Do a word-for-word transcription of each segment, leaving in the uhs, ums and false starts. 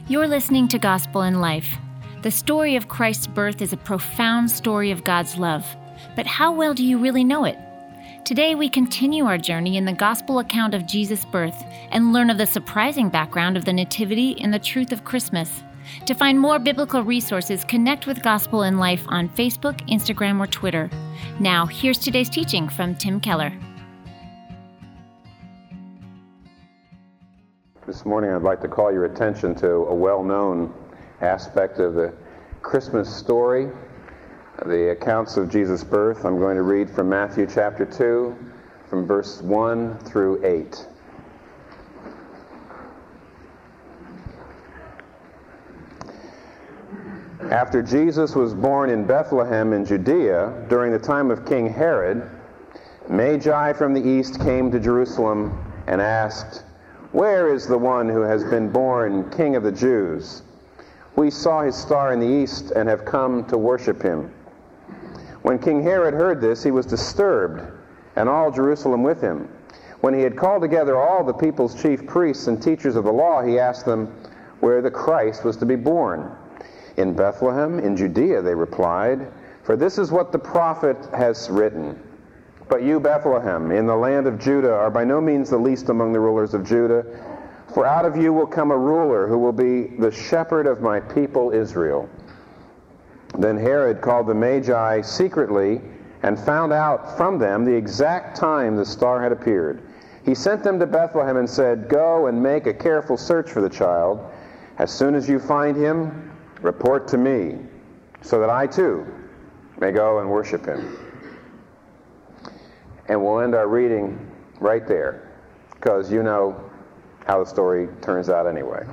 You're listening to Gospel in Life. The story of Christ's birth is a profound story of God's love. But how well do you really know it? Today we continue our journey in the Gospel account of Jesus' birth and learn of the surprising background of the Nativity and the truth of Christmas. To find more biblical resources, connect with Gospel in Life on Facebook, Instagram, or Twitter. Now, here's today's teaching from Tim Keller. This morning I'd like to call your attention to a well-known aspect of the Christmas story, the accounts of Jesus' birth. I'm going to read from Matthew chapter two, from verse one through eight. After Jesus was born in Bethlehem in Judea, during the time of King Herod, Magi from the east came to Jerusalem and asked, "Where is the one who has been born King of the Jews? We saw his star in the east and have come to worship him." When King Herod heard this, he was disturbed, and all Jerusalem with him. When he had called together all the people's chief priests and teachers of the law, he asked them where the Christ was to be born. "In Bethlehem, in Judea," they replied, "for this is what the prophet has written. But you, Bethlehem, in the land of Judah, are by no means the least among the rulers of Judah, for out of you will come a ruler who will be the shepherd of my people Israel." Then Herod called the Magi secretly and found out from them the exact time the star had appeared. He sent them to Bethlehem and said, "Go and make a careful search for the child. As soon as you find him, report to me, so that I too may go and worship him." And we'll end our reading right there, because you know how the story turns out anyway.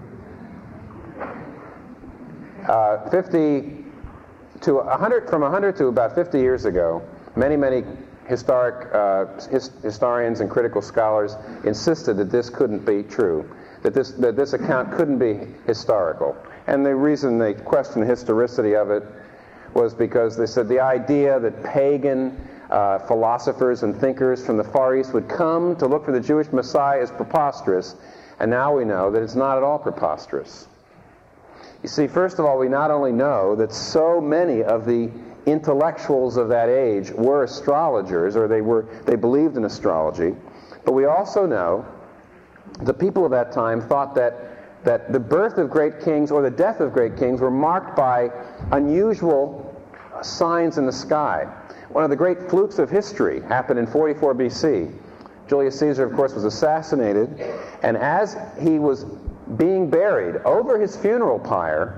Uh, fifty to one hundred, from one hundred to about fifty years ago, many, many historic uh, his, historians and critical scholars insisted that this couldn't be true, that this that this account couldn't be historical. And the reason they questioned the historicity of it was because they said the idea that pagan Uh, philosophers and thinkers from the Far East would come to look for the Jewish Messiah is preposterous, and now we know that it's not at all preposterous. You see, first of all, we not only know that so many of the intellectuals of that age were astrologers, or they were they believed in astrology, but we also know the people of that time thought that that the birth of great kings or the death of great kings were marked by unusual signs in the sky. One of the great flukes of history happened in forty-four B C. Julius Caesar, of course, was assassinated, and as he was being buried, over his funeral pyre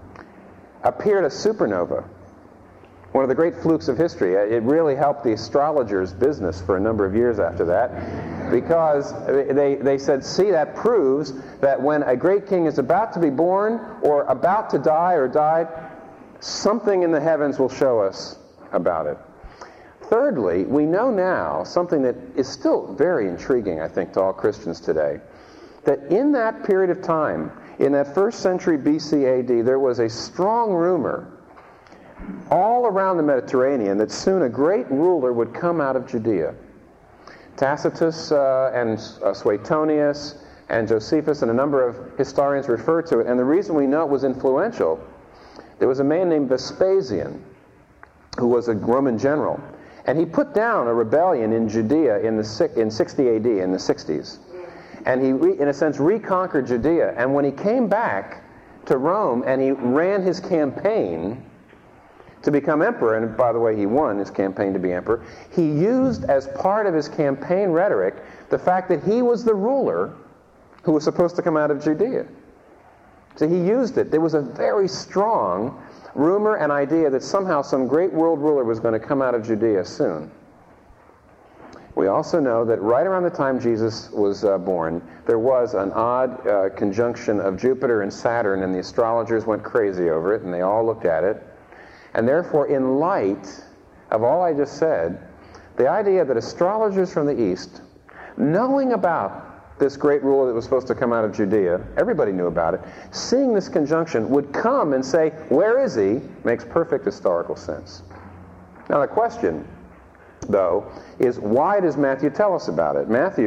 appeared a supernova. One of the great flukes of history. It really helped the astrologers' business for a number of years after that, because they, they said, see, that proves that when a great king is about to be born or about to die or died, something in the heavens will show us about it. Thirdly, we know now something that is still very intriguing, I think, to all Christians today, that in that period of time, in that first century B C A D, there was a strong rumor all around the Mediterranean that soon a great ruler would come out of Judea. Tacitus uh, and uh, Suetonius and Josephus and a number of historians refer to it, and the reason we know it was influential, there was a man named Vespasian who was a Roman general. And he put down a rebellion in Judea in the in sixty A D, in the sixties. And he, re, in a sense, reconquered Judea. And when he came back to Rome and he ran his campaign to become emperor, and by the way, he won his campaign to be emperor, he used as part of his campaign rhetoric the fact that he was the ruler who was supposed to come out of Judea. So he used it. There was a very strong rumor and idea that somehow some great world ruler was going to come out of Judea soon. We also know that right around the time Jesus was uh, born, there was an odd uh, conjunction of Jupiter and Saturn, and the astrologers went crazy over it, and they all looked at it. And therefore, in light of all I just said, the idea that astrologers from the East, knowing about this great ruler that was supposed to come out of Judea, everybody knew about it, seeing this conjunction, would come and say, where is he? Makes perfect historical sense. Now the question, though, is why does Matthew tell us about it? Matthew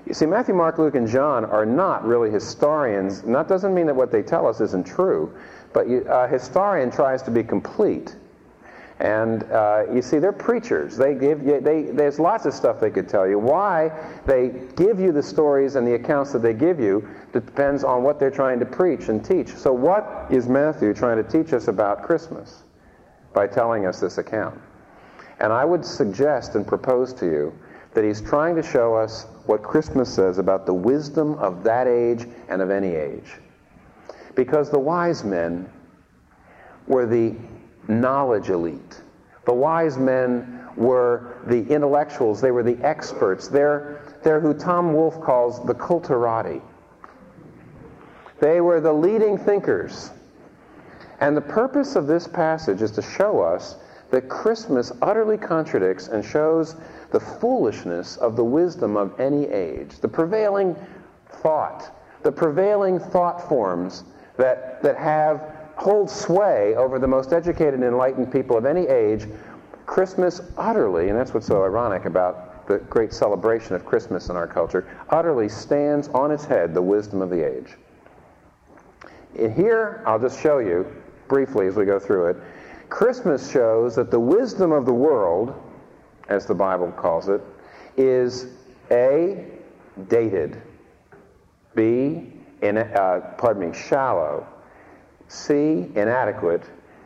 You see, Matthew, Mark, Luke, and John are not really historians. And that doesn't mean that what they tell us isn't true, but you, a historian tries to be complete. And uh, you see, they're preachers. They give you, they, there's lots of stuff they could tell you. Why they give you the stories and the accounts that they give you depends on what they're trying to preach and teach. So what is Matthew trying to teach us about Christmas by telling us this account? And I would suggest and propose to you that he's trying to show us what Christmas says about the wisdom of that age and of any age. Because the wise men were the knowledge elite. The wise men were the intellectuals. They were the experts. They're, they're who Tom Wolfe calls the culturati. They were the leading thinkers. And the purpose of this passage is to show us that Christmas utterly contradicts and shows the foolishness of the wisdom of any age, the prevailing thought, the prevailing thought forms that, that have hold sway over the most educated and enlightened people of any age. Christmas utterly, and that's what's so ironic about the great celebration of Christmas in our culture, utterly stands on its head the wisdom of the age. In here, I'll just show you briefly as we go through it, Christmas shows that the wisdom of the world, as the Bible calls it, is A, dated, B, in, uh, pardon me, shallow, C, inadequate,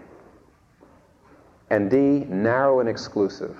and D, narrow and exclusive.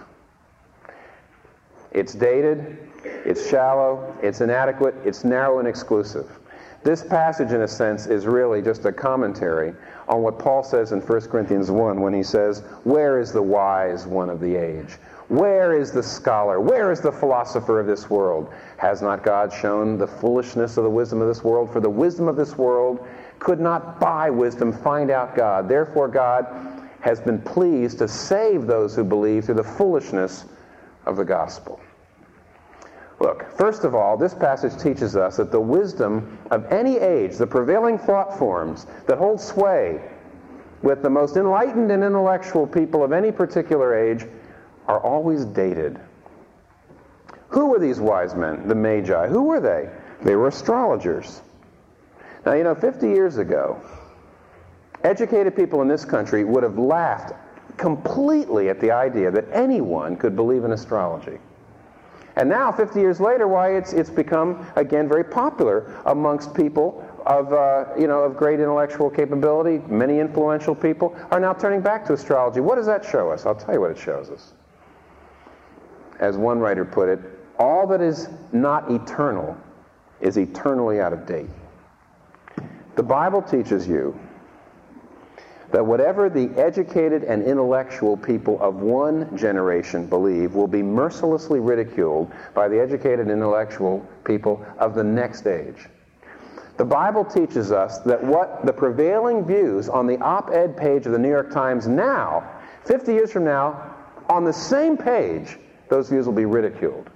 It's dated, it's shallow, it's inadequate, it's narrow and exclusive. This passage, in a sense, is really just a commentary on what Paul says in First Corinthians one when he says, "Where is the wise one of the age? Where is the scholar? Where is the philosopher of this world? Has not God shown the foolishness of the wisdom of this world? For the wisdom of this world could not by wisdom find out God. Therefore God has been pleased to save those who believe through the foolishness of the gospel." Look, first of all, this passage teaches us that the wisdom of any age, the prevailing thought forms that hold sway with the most enlightened and intellectual people of any particular age, are always dated. Who were these wise men, the Magi? Who were they? They were astrologers. Now, you know, fifty years ago, educated people in this country would have laughed completely at the idea that anyone could believe in astrology. And now, fifty years later, why it's it's become, again, very popular amongst people of, uh, you know, of great intellectual capability. Many influential people are now turning back to astrology. What does that show us? I'll tell you what it shows us. As one writer put it, all that is not eternal is eternally out of date. The Bible teaches you that whatever the educated and intellectual people of one generation believe will be mercilessly ridiculed by the educated and intellectual people of the next age. The Bible teaches us that what the prevailing views on the op-ed page of the New York Times now, fifty years from now, on the same page, those views will be ridiculed.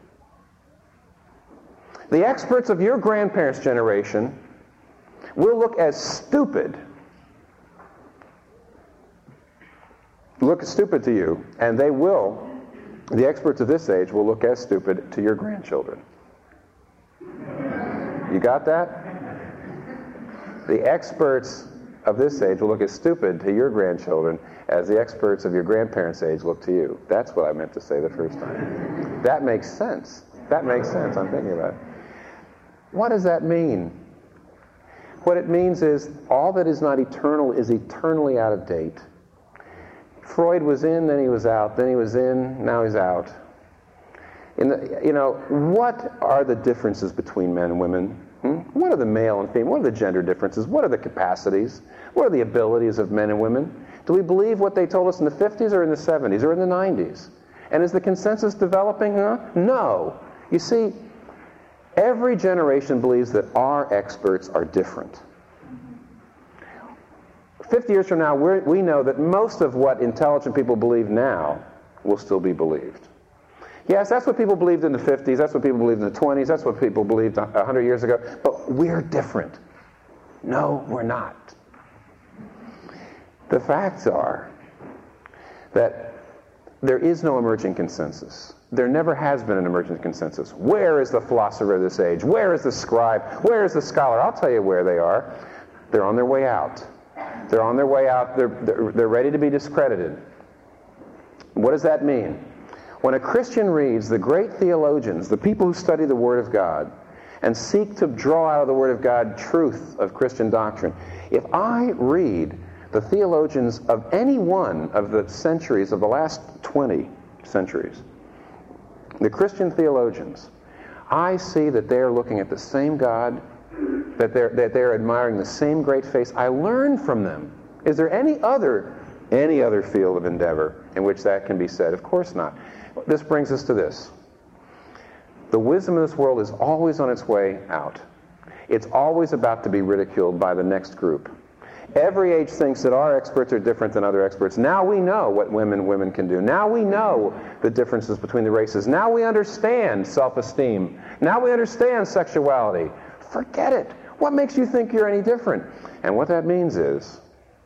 The experts of your grandparents' generation will look as stupid look stupid to you, and they will, the experts of this age will look as stupid to your grandchildren. You got that? The experts of this age will look as stupid to your grandchildren as the experts of your grandparents' age look to you. That's what I meant to say the first time. That makes sense. That makes sense. I'm thinking about it. What does that mean? What it means is all that is not eternal is eternally out of date. Freud was in, then he was out, then he was in, now he's out. In the, you know, what are the differences between men and women? Hmm? What are the male and female? What are the gender differences? What are the capacities? What are the abilities of men and women? Do we believe what they told us in the fifties or in the seventies or in the nineties? And is the consensus developing? Huh? No. You see, every generation believes that our experts are different. Fifty years from now, we're, we know that most of what intelligent people believe now will still be believed. Yes, that's what people believed in the fifties, that's what people believed in the twenties, that's what people believed a hundred years ago, but we're different. No, we're not. The facts are that there is no emerging consensus. there never has been an emergent consensus. Where is the philosopher of this age? Where is the scribe? Where is the scholar? I'll tell you where they are. They're on their way out. They're on their way out. They're, they're, they're ready to be discredited. What does that mean? When a Christian reads the great theologians, the people who study the Word of God, and seek to draw out of the Word of God truth of Christian doctrine, if I read the theologians of any one of the centuries of the last twenty centuries, the Christian theologians, I see that they're looking at the same God, that they're, that they're admiring the same great face. I learn from them. Is there any other, any other field of endeavor in which that can be said? Of course not. This brings us to this. The wisdom of this world is always on its way out. It's always about to be ridiculed by the next group. Every age thinks that our experts are different than other experts. Now we know what women women can do. Now we know the differences between the races. Now we understand self-esteem. Now we understand sexuality. Forget it. What makes you think you're any different? And what that means is,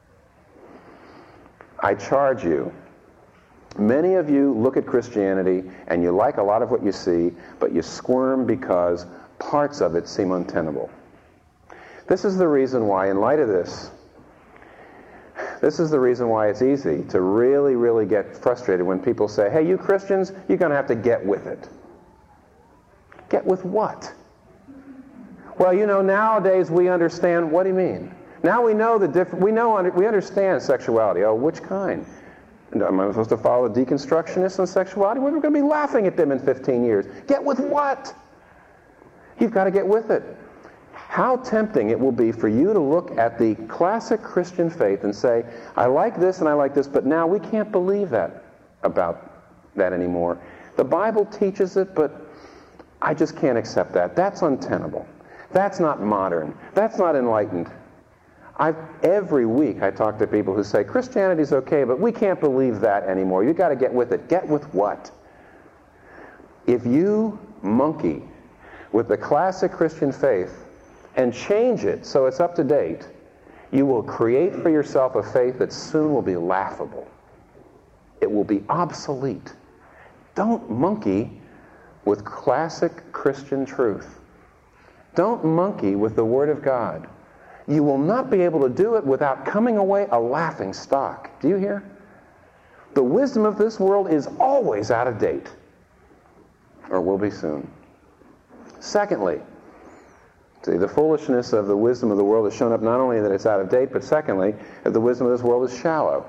I charge you, many of you look at Christianity and you like a lot of what you see, but you squirm because parts of it seem untenable. This is the reason why, in light of this, this is the reason why it's easy to really, really get frustrated when people say, hey, you Christians, you're going to have to get with it. Get with what? Well, you know, nowadays we understand. What do you mean? Now we know the different. We know we understand sexuality. Oh, which kind? Am I supposed to follow the deconstructionists on sexuality? We're going to be laughing at them in fifteen years. Get with what? You've got to get with it. How tempting it will be for you to look at the classic Christian faith and say, I like this and I like this, but now we can't believe that about that anymore. The Bible teaches it, but I just can't accept that. That's untenable. That's not modern. That's not enlightened. I've, every week I talk to people who say, Christianity's okay, but we can't believe that anymore. You've got to get with it. Get with what? If you monkey with the classic Christian faith and change it so it's up to date, you will create for yourself a faith that soon will be laughable. It will be obsolete. Don't monkey with classic Christian truth. Don't monkey with the Word of God. You will not be able to do it without coming away a laughing stock. Do you hear? The wisdom of this world is always out of date, or will be soon. Secondly, see, the foolishness of the wisdom of the world has shown up not only that it's out of date, but secondly, that the wisdom of this world is shallow.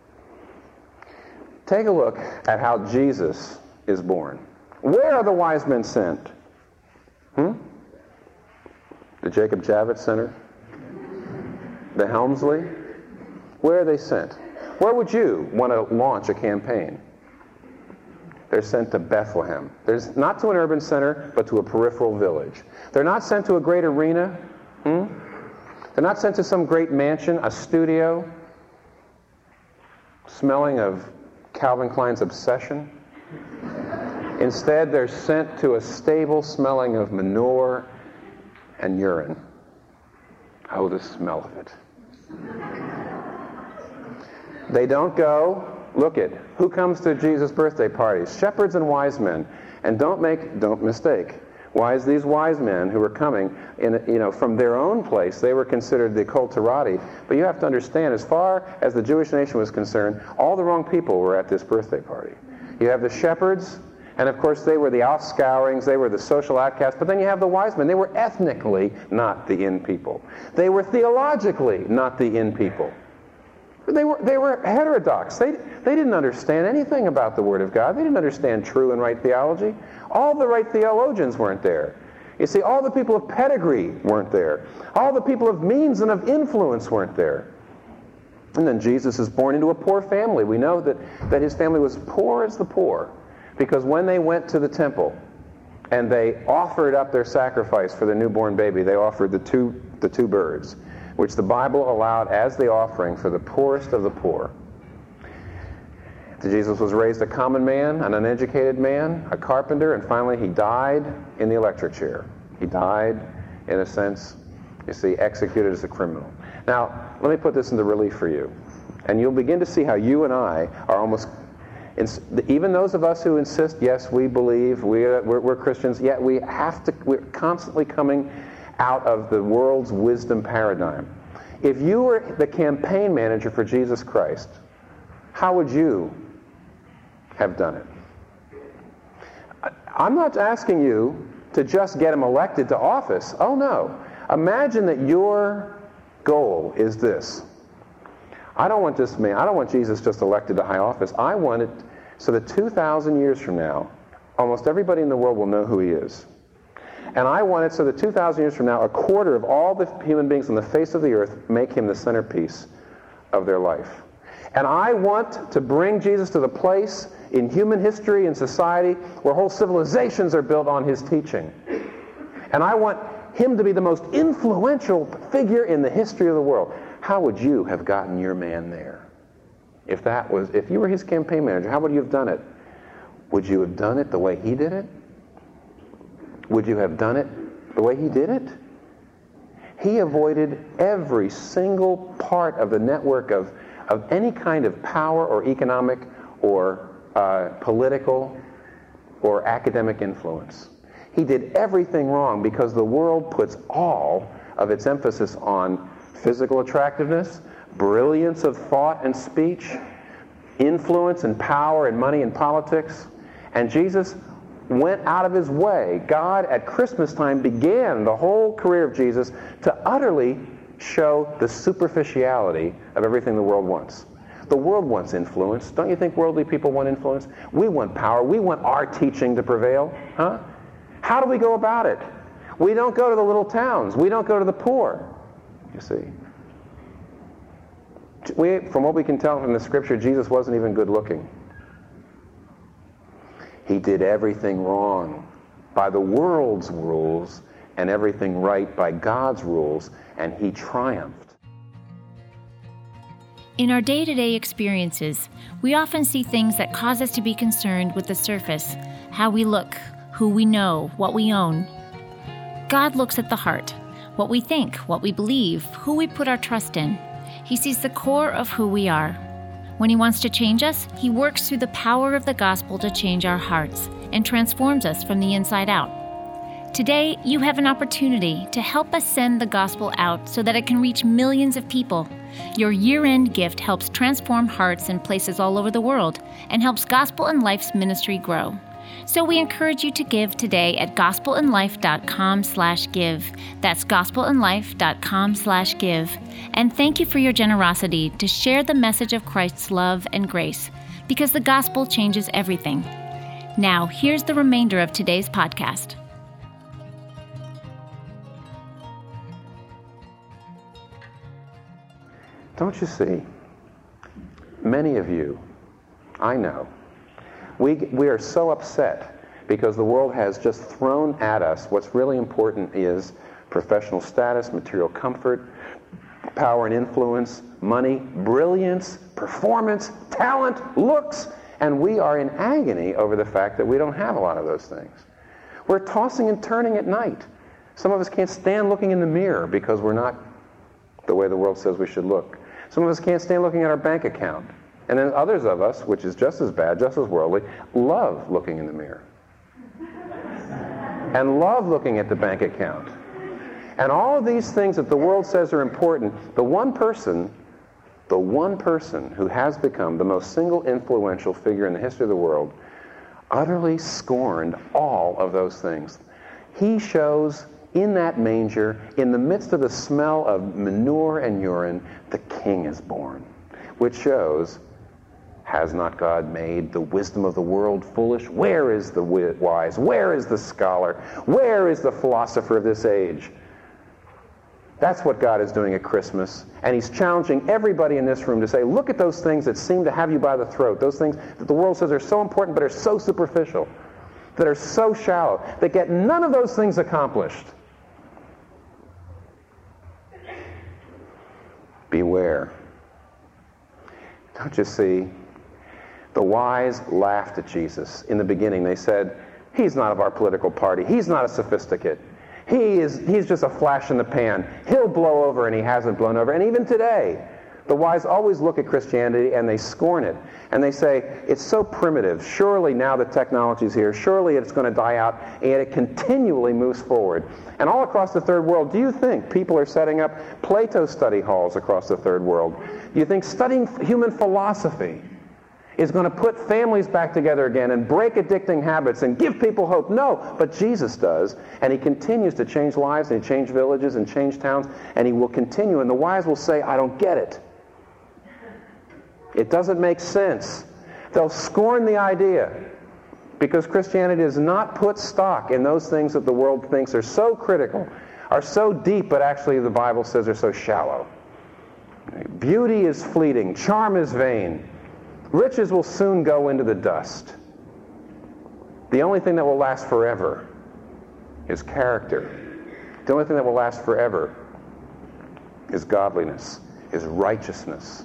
Take a look at how Jesus is born. Where are the wise men sent? Hmm? The Jacob Javits Center? The Helmsley? Where are they sent? Where would you want to launch a campaign? They're sent to Bethlehem. There's not to an urban center, but to a peripheral village. They're not sent to a great arena. Hmm? They're not sent to some great mansion, a studio, smelling of Calvin Klein's Obsession. Instead, they're sent to a stable smelling of manure and urine. Oh, the smell of it. They don't go, look it, who comes to Jesus' birthday parties? Shepherds and wise men. And don't make, don't mistake, wise, these wise men who were coming in, you know, from their own place, they were considered the culturati. But you have to understand, as far as the Jewish nation was concerned, all the wrong people were at this birthday party. You have the shepherds, and of course they were the offscourings, they were the social outcasts, but then you have the wise men. They were ethnically not the in people. They were theologically not the in people. They were, they were heterodox. They, they didn't understand anything about the Word of God. They didn't understand true and right theology. All the right theologians weren't there. You see, all the people of pedigree weren't there. All the people of means and of influence weren't there. And then Jesus is born into a poor family. We know that, that his family was poor as the poor, because when they went to the temple and they offered up their sacrifice for the newborn baby, they offered the two, the two birds, which the Bible allowed as the offering for the poorest of the poor. Jesus was raised a common man, an uneducated man, a carpenter, and finally he died in the electric chair. He died, in a sense, you see, executed as a criminal. Now, let me put this into relief for you. And you'll begin to see how you and I are almost, ins- even those of us who insist, yes, we believe, we, uh, we're, we're Christians, yet we have to, we're constantly coming out of the world's wisdom paradigm. If you were the campaign manager for Jesus Christ, how would you have done it? I'm not asking you to just get him elected to office. Oh no. Imagine that your goal is this. I don't want this man, I don't want Jesus just elected to high office. I want it so that two thousand years from now, almost everybody in the world will know who he is. And I want it so that two thousand years from now, a quarter of all the human beings on the face of the earth make him the centerpiece of their life. And I want to bring Jesus to the place in human history and society where whole civilizations are built on his teaching. And I want him to be the most influential figure in the history of the world. How would you have gotten your man there? If that was, if you were his campaign manager, how would you have done it? Would you have done it the way he did it? Would you have done it the way he did it? He avoided every single part of the network of, of any kind of power or economic or uh, political or academic influence. He did everything wrong because the world puts all of its emphasis on physical attractiveness, brilliance of thought and speech, influence and power and money and politics. And Jesus went out of his way. God at Christmas time began the whole career of Jesus to utterly show the superficiality of everything the world wants. The world wants influence. Don't you think worldly people want influence? We want power. We want our teaching to prevail. Huh? How do we go about it? We don't go to the little towns. We don't go to the poor. You see. We, from what we can tell from the scripture, Jesus wasn't even good looking. He did everything wrong by the world's rules and everything right by God's rules, and he triumphed. In our day-to-day experiences, we often see things that cause us to be concerned with the surface, how we look, who we know, what we own. God looks at the heart, what we think, what we believe, who we put our trust in. He sees the core of who we are. When he wants to change us, he works through the power of the gospel to change our hearts and transforms us from the inside out. Today, you have an opportunity to help us send the gospel out so that it can reach millions of people. Your year-end gift helps transform hearts in places all over the world and helps Gospel in Life's ministry grow. So we encourage you to give today at gospelinlife.com slash give. That's gospelinlife.com slash give. And thank you for your generosity to share the message of Christ's love and grace, because the gospel changes everything. Now, here's the remainder of today's podcast. Don't you see? Many of you, I know, we, we are so upset because the world has just thrown at us what's really important is professional status, material comfort, power and influence, money, brilliance, performance, talent, looks, and we are in agony over the fact that we don't have a lot of those things. We're tossing and turning at night. Some of us can't stand looking in the mirror because we're not the way the world says we should look. Some of us can't stand looking at our bank account. And then others of us, which is just as bad, just as worldly, love looking in the mirror. And love looking at the bank account. And all of these things that the world says are important, the one person, the one person who has become the most single influential figure in the history of the world, utterly scorned all of those things. He shows in that manger, in the midst of the smell of manure and urine, the King is born, which shows, has not God made the wisdom of the world foolish? Where is the wise? Where is the scholar? Where is the philosopher of this age? That's what God is doing at Christmas. And he's challenging everybody in this room to say, look at those things that seem to have you by the throat, those things that the world says are so important but are so superficial, that are so shallow, that get none of those things accomplished. Beware. Don't you see? The wise laughed at Jesus. In the beginning, they said, he's not of our political party. He's not a sophisticate. He is, he's just a flash in the pan. He'll blow over, and he hasn't blown over. And even today, The wise always look at Christianity and they scorn it. And they say, it's so primitive. Surely now the technology's here. Surely it's going to die out. And yet it continually moves forward. And all across the third world, do you think people are setting up Plato study halls across the third world? Do you think studying human philosophy is going to put families back together again and break addicting habits and give people hope? No, but Jesus does. And he continues to change lives, and he changed villages and change towns, and he will continue. And the wise will say, I don't get it. It doesn't make sense. They'll scorn the idea because Christianity does not put stock in those things that the world thinks are so critical, are so deep, but actually the Bible says are so shallow. Beauty is fleeting. Charm is vain. Riches will soon go into the dust. The only thing that will last forever is character. The only thing that will last forever is godliness, is righteousness.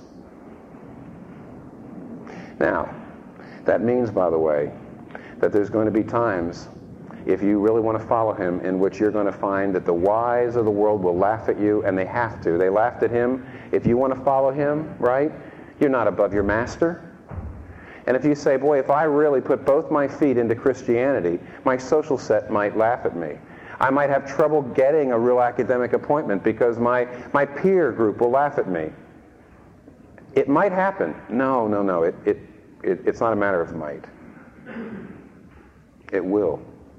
Now, that means, by the way, that there's going to be times, if you really want to follow him, in which you're going to find that the wise of the world will laugh at you, and they have to. They laughed at him. If you want to follow him, right, you're not above your master. And if you say, boy, if I really put both my feet into Christianity, my social set might laugh at me. I might have trouble getting a real academic appointment because my, my peer group will laugh at me. It might happen. No, no, no. It, it, it, it's not a matter of might. It will.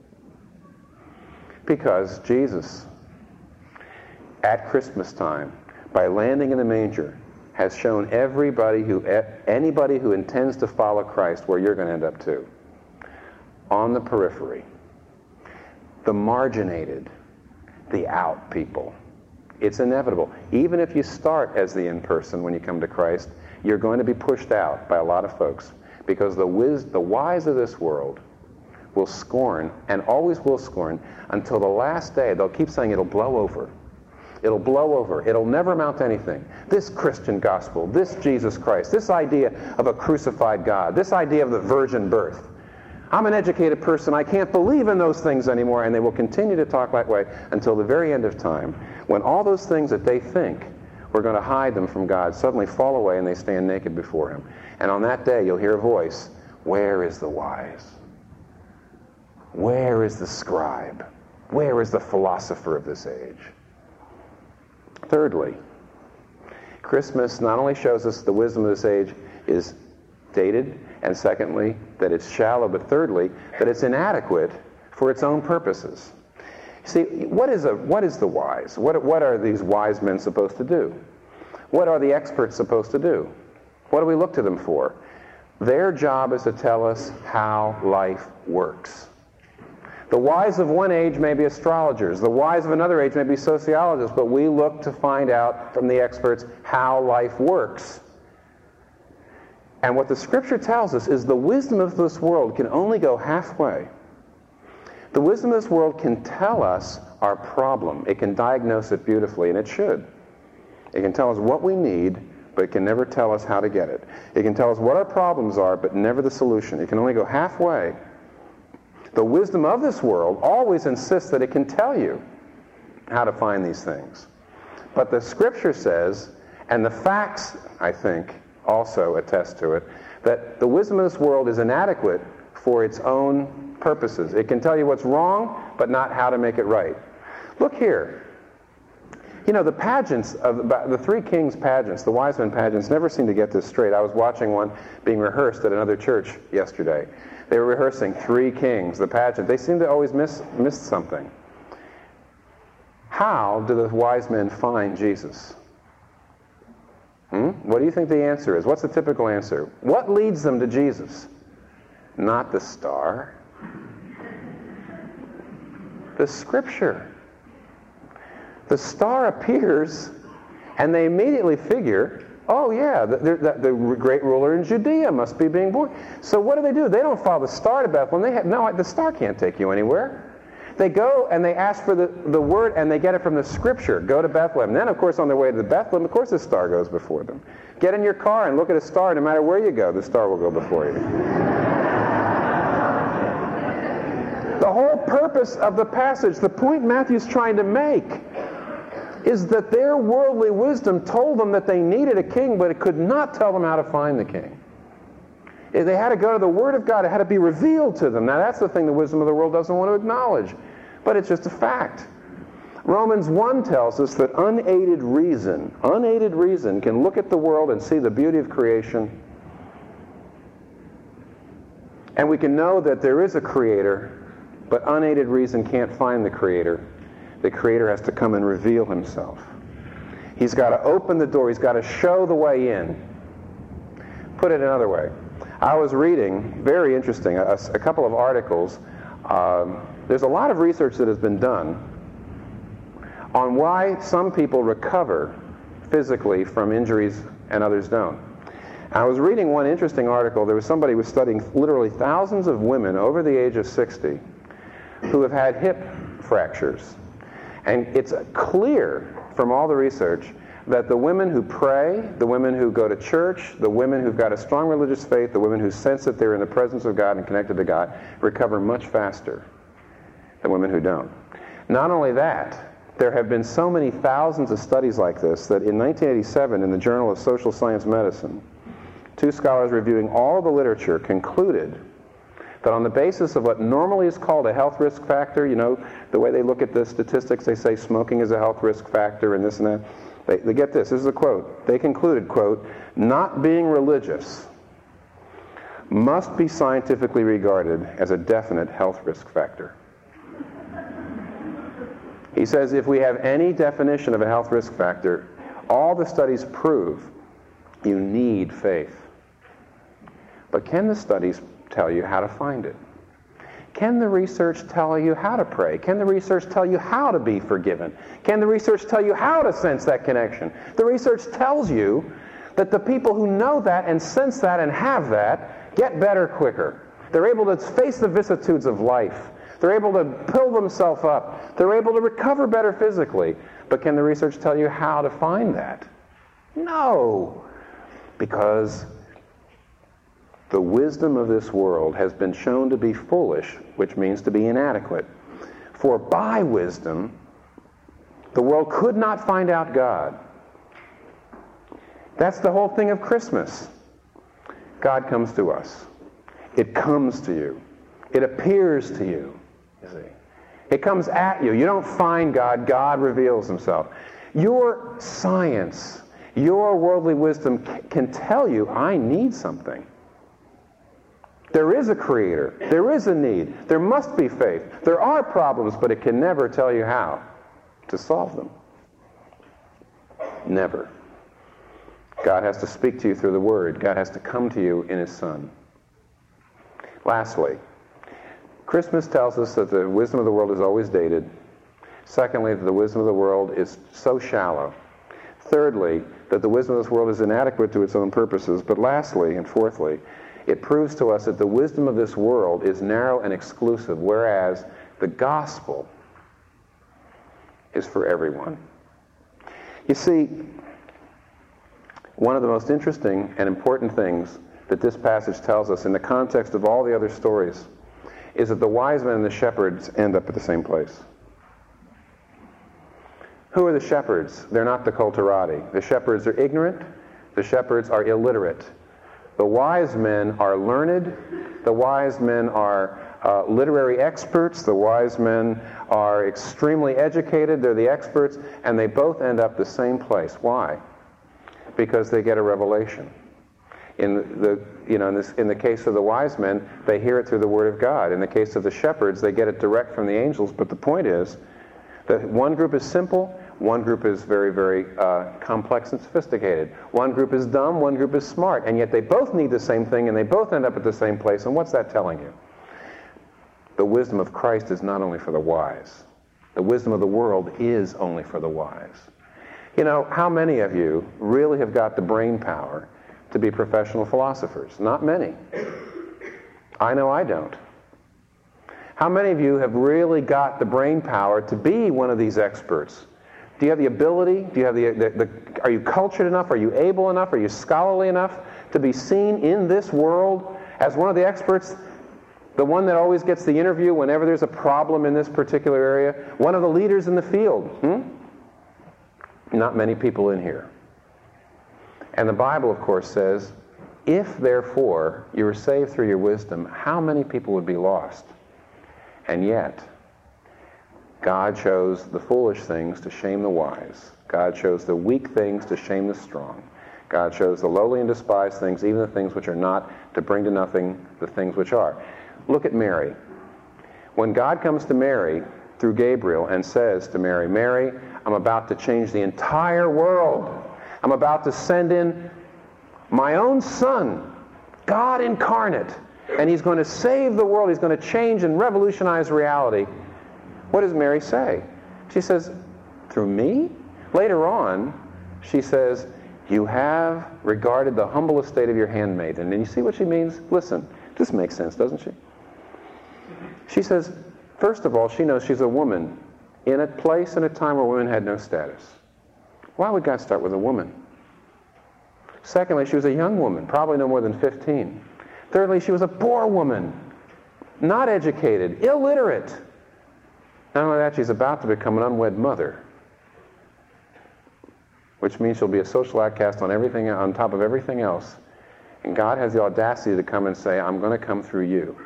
Because Jesus, at Christmas time, by landing in the manger, has shown everybody who, anybody who intends to follow Christ where you're going to end up too. On the periphery. The marginated. The out people. It's inevitable. Even if you start as the in-person when you come to Christ, you're going to be pushed out by a lot of folks because the, wiz, the wise of this world will scorn, and always will scorn, until the last day. They'll keep saying it'll blow over. It'll blow over. It'll never amount to anything. This Christian gospel, this Jesus Christ, this idea of a crucified God, this idea of the virgin birth. I'm an educated person. I can't believe in those things anymore. And they will continue to talk that way until the very end of time, when all those things that they think were going to hide them from God suddenly fall away and they stand naked before him. And on that day, you'll hear a voice, where is the wise? Where is the scribe? Where is the philosopher of this age? Thirdly, Christmas not only shows us the wisdom of this age is dated, and secondly, that it's shallow, but thirdly, that it's inadequate for its own purposes. See, what is, a, what is the wise? What, what are these wise men supposed to do? What are the experts supposed to do? What do we look to them for? Their job is to tell us how life works. The wise of one age may be astrologers. The wise of another age may be sociologists. But we look to find out from the experts how life works. And what the Scripture tells us is the wisdom of this world can only go halfway. The wisdom of this world can tell us our problem. It can diagnose it beautifully, and it should. It can tell us what we need, but it can never tell us how to get it. It can tell us what our problems are, but never the solution. It can only go halfway. The wisdom of this world always insists that it can tell you how to find these things. But the Scripture says, and the facts, I think, also attest to it, that the wisdom of this world is inadequate for its own purposes. It can tell you what's wrong, but not how to make it right. Look here. You know, the pageants, of the three kings pageants, the wise men pageants, never seem to get this straight. I was watching one being rehearsed at another church yesterday. They were rehearsing three kings, the pageant. They seem to always miss, miss something. How do the wise men find Jesus? Hmm? What do you think the answer is? What's the typical answer? What leads them to Jesus? Not the star. The Scripture. The star appears, and they immediately figure, oh yeah, the, the, the great ruler in Judea must be being born. So what do they do? They don't follow the star to Bethlehem. They have, no, the star can't take you anywhere. They go and they ask for the, the word, and they get it from the Scripture. Go to Bethlehem. And then, of course, on their way to the Bethlehem, of course the star goes before them. Get in your car and look at a star. No matter where you go, the star will go before you. The whole purpose of the passage, the point Matthew's trying to make, is that their worldly wisdom told them that they needed a king, but it could not tell them how to find the king. They had to go to the Word of God. It had to be revealed to them. Now, that's the thing the wisdom of the world doesn't want to acknowledge, but it's just a fact. Romans one tells us that unaided reason, unaided reason can look at the world and see the beauty of creation, and we can know that there is a Creator, but unaided reason can't find the Creator. The Creator has to come and reveal Himself. He's got to open the door. He's got to show the way in. Put it another way. I was reading, very interesting, a, a couple of articles. Um, there's a lot of research that has been done on why some people recover physically from injuries and others don't. I was reading one interesting article. There was somebody who was studying literally thousands of women over the age of sixty who have had hip fractures. And it's clear from all the research that the women who pray, the women who go to church, the women who've got a strong religious faith, the women who sense that they're in the presence of God and connected to God, recover much faster than women who don't. Not only that, there have been so many thousands of studies like this that in nineteen eighty-seven, in the Journal of Social Science Medicine, two scholars reviewing all the literature concluded that on the basis of what normally is called a health risk factor, you know, the way they look at the statistics, they say smoking is a health risk factor and this and that. They, they get this, this is a quote. They concluded, quote, not being religious must be scientifically regarded as a definite health risk factor. He says if we have any definition of a health risk factor, all the studies prove you need faith. But can the studies tell you how to find it? Can the research tell you how to pray? Can the research tell you how to be forgiven? Can the research tell you how to sense that connection? The research tells you that the people who know that and sense that and have that get better quicker. They're able to face the vicissitudes of life. They're able to pull themselves up. They're able to recover better physically. But can the research tell you how to find that? No. Because the wisdom of this world has been shown to be foolish, which means to be inadequate. For by wisdom, the world could not find out God. That's the whole thing of Christmas. God comes to us. It comes to you. It appears to you, you see. It comes at you. You don't find God. God reveals Himself. Your science, your worldly wisdom can tell you, I need something. There is a Creator. There is a need. There must be faith. There are problems, but it can never tell you how to solve them. Never. God has to speak to you through the Word. God has to come to you in His Son. Lastly, Christmas tells us that the wisdom of the world is always dated. Secondly, that the wisdom of the world is so shallow. Thirdly, that the wisdom of this world is inadequate to its own purposes. But lastly, and fourthly, it proves to us that the wisdom of this world is narrow and exclusive, whereas the gospel is for everyone. You see, one of the most interesting and important things that this passage tells us in the context of all the other stories is that the wise men and the shepherds end up at the same place. Who are the shepherds? They're not the culturati. The shepherds are ignorant. The shepherds are illiterate. The wise men are learned. The wise men are uh, literary experts. The wise men are extremely educated. They're the experts, and they both end up the same place. Why? Because they get a revelation. In the you know in this in the case of the wise men, they hear it through the Word of God. In the case of the shepherds, they get it direct from the angels. But the point is that one group is simple. One group is very, very uh, complex and sophisticated. One group is dumb, one group is smart, and yet they both need the same thing, and they both end up at the same place. And what's that telling you? The wisdom of Christ is not only for the wise. The wisdom of the world is only for the wise. You know, how many of you really have got the brain power to be professional philosophers? Not many. I know I don't. How many of you have really got the brain power to be one of these experts? Do you have the ability? Do you have the, the, the, are you cultured enough? Are you able enough? Are you scholarly enough to be seen in this world as one of the experts, the one that always gets the interview whenever there's a problem in this particular area, one of the leaders in the field? Hmm? Not many people in here. And the Bible, of course, says, if therefore you were saved through your wisdom, how many people would be lost? And yet, God chose the foolish things to shame the wise. God chose the weak things to shame the strong. God chose the lowly and despised things, even the things which are not, to bring to nothing the things which are. Look at Mary. When God comes to Mary through Gabriel and says to Mary, Mary, I'm about to change the entire world. I'm about to send in my own son, God incarnate, and he's going to save the world. He's going to change and revolutionize reality. What does Mary say? She says, through me? Later on, she says, you have regarded the humble estate of your handmaiden. And you see what she means? Listen, this makes sense, doesn't she? She says, first of all, she knows she's a woman in a place and a time where women had no status. Why would God start with a woman? Secondly, she was a young woman, probably no more than fifteen. Thirdly, she was a poor woman, not educated, illiterate. Not only that, she's about to become an unwed mother, which means she'll be a social outcast on everything, on top of everything else. And God has the audacity to come and say, I'm going to come through you.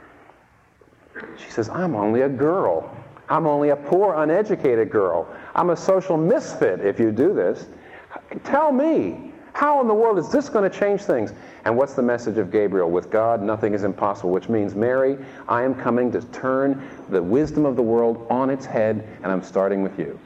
She says, I'm only a girl. I'm only a poor, uneducated girl. I'm a social misfit if you do this. Tell me, how in the world is this going to change things? And what's the message of Gabriel? With God, nothing is impossible, which means, Mary, I am coming to turn the wisdom of the world on its head, and I'm starting with you.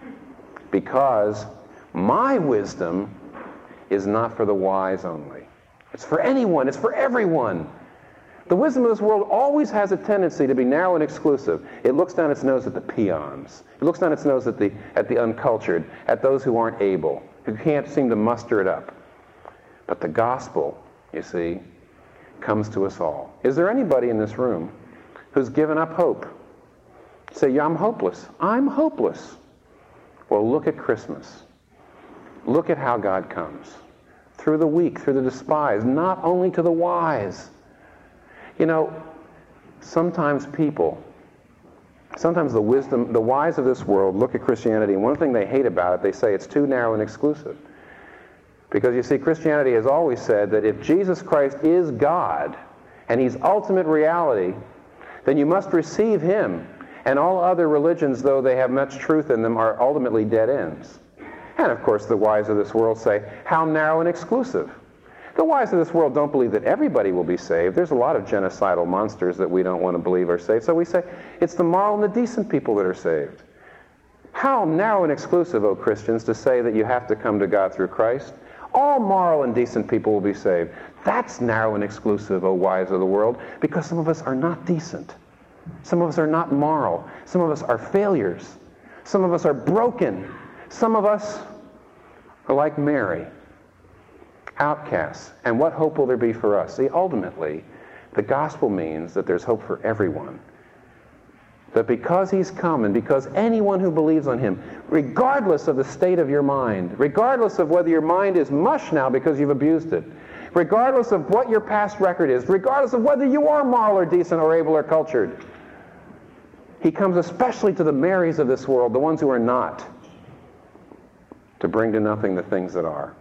Because my wisdom is not for the wise only. It's for anyone. It's for everyone. The wisdom of this world always has a tendency to be narrow and exclusive. It looks down its nose at the peons. It looks down its nose at the, at the uncultured, at those who aren't able, who can't seem to muster it up. But the gospel, you see, comes to us all. Is there anybody in this room who's given up hope? Say, yeah, I'm hopeless. I'm hopeless. Well, look at Christmas. Look at how God comes. Through the weak, through the despised, not only to the wise. You know, sometimes people, sometimes the wisdom, the wise of this world look at Christianity, and one thing they hate about it, they say it's too narrow and exclusive. Because you see, Christianity has always said that if Jesus Christ is God, and he's ultimate reality, then you must receive him. And all other religions, though they have much truth in them, are ultimately dead ends. And of course, the wise of this world say, how narrow and exclusive. The wise of this world don't believe that everybody will be saved. There's a lot of genocidal monsters that we don't want to believe are saved. So we say, it's the moral and the decent people that are saved. How narrow and exclusive, O Christians, to say that you have to come to God through Christ. All moral and decent people will be saved. That's narrow and exclusive, O wise of the world, because some of us are not decent. Some of us are not moral. Some of us are failures. Some of us are broken. Some of us are like Mary, outcasts. And what hope will there be for us? See, ultimately, the gospel means that there's hope for everyone. That because he's come and because anyone who believes on him, regardless of the state of your mind, regardless of whether your mind is mush now because you've abused it, regardless of what your past record is, regardless of whether you are moral or decent or able or cultured, he comes especially to the Marys of this world, the ones who are not, to bring to nothing the things that are.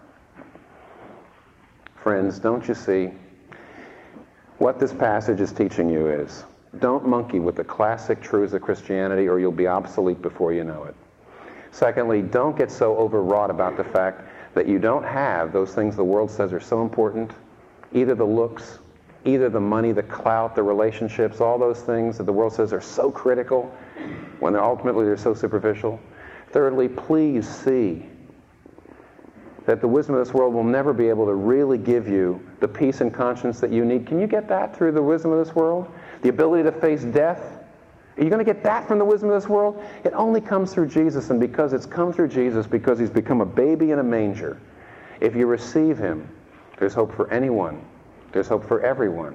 Friends, don't you see? What this passage is teaching you is, don't monkey with the classic truths of Christianity or you'll be obsolete before you know it. Secondly, don't get so overwrought about the fact that you don't have those things the world says are so important, either the looks, either the money, the clout, the relationships, all those things that the world says are so critical when they're ultimately they're so superficial. Thirdly, please see that the wisdom of this world will never be able to really give you the peace and conscience that you need. Can you get that through the wisdom of this world? The ability to face death? Are you going to get that from the wisdom of this world? It only comes through Jesus, and because it's come through Jesus, because he's become a baby in a manger, if you receive him, there's hope for anyone. There's hope for everyone.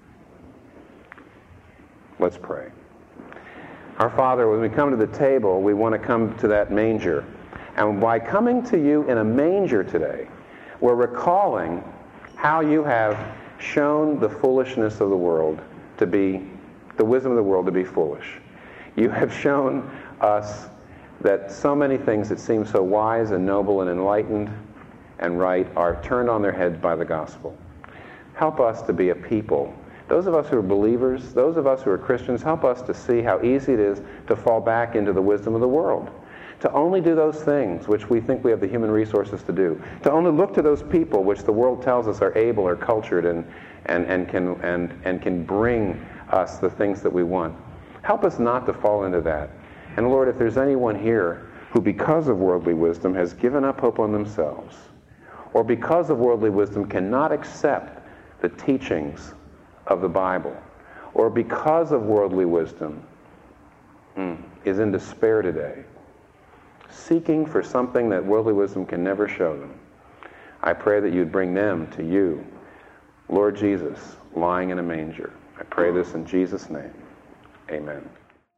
Let's pray. Our Father, when we come to the table, we want to come to that manger. And by coming to you in a manger today, we're recalling how you have shown the foolishness of the world to be, the wisdom of the world to be foolish. You have shown us that so many things that seem so wise and noble and enlightened and right are turned on their heads by the gospel. Help us to be a people. Those of us who are believers, those of us who are Christians, help us to see how easy it is to fall back into the wisdom of the world, to only do those things which we think we have the human resources to do, to only look to those people which the world tells us are able or cultured and, and, and, can, and, and can bring us the things that we want. Help us not to fall into that. And Lord, if there's anyone here who because of worldly wisdom has given up hope on themselves, or because of worldly wisdom cannot accept the teachings of the Bible, or because of worldly wisdom mm, is in despair today, seeking for something that worldly wisdom can never show them, I pray that you'd bring them to you, Lord Jesus, lying in a manger. I pray this in Jesus' name. Amen.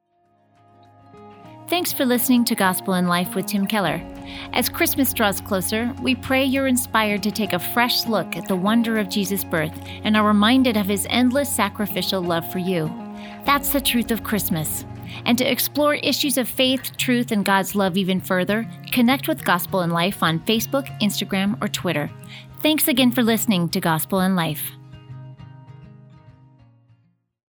Thanks for listening to Gospel in Life with Tim Keller. As Christmas draws closer, we pray you're inspired to take a fresh look at the wonder of Jesus' birth and are reminded of his endless sacrificial love for you. That's the truth of Christmas. And to explore issues of faith, truth, and God's love even further, connect with Gospel in Life on Facebook, Instagram, or Twitter. Thanks again for listening to Gospel in Life.